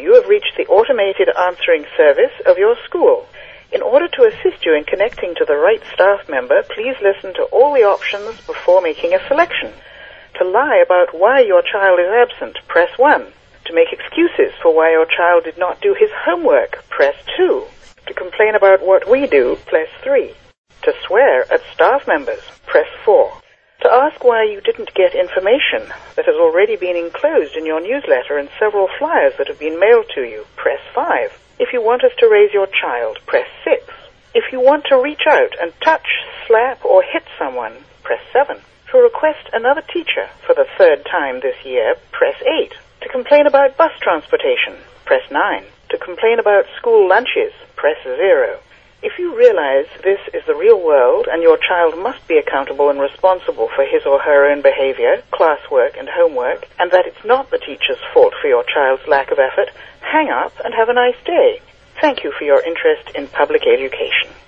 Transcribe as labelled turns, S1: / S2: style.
S1: you have reached the automated answering service of your school. In order to assist you in connecting to the right staff member, please listen to all the options before making a selection. To lie about why your child is absent, press 1. To make excuses for why your child did not do his homework, press 2. To complain about what we do, press 3. To swear at staff members, press 4. To ask why you didn't get information that has already been enclosed in your newsletter and several flyers that have been mailed to you, press 5. If you want us to raise your child, press 6. If you want to reach out and touch, slap, or hit someone, press 7. To request another teacher for the 3rd time this year, press 8. To complain about bus transportation, press 9. To complain about school lunches, press 0. If you realize this is the real world and your child must be accountable and responsible for his or her own behavior, classwork, and homework, and that it's not the teacher's fault for your child's lack of effort, hang up and have a nice day. Thank you for your interest in public education.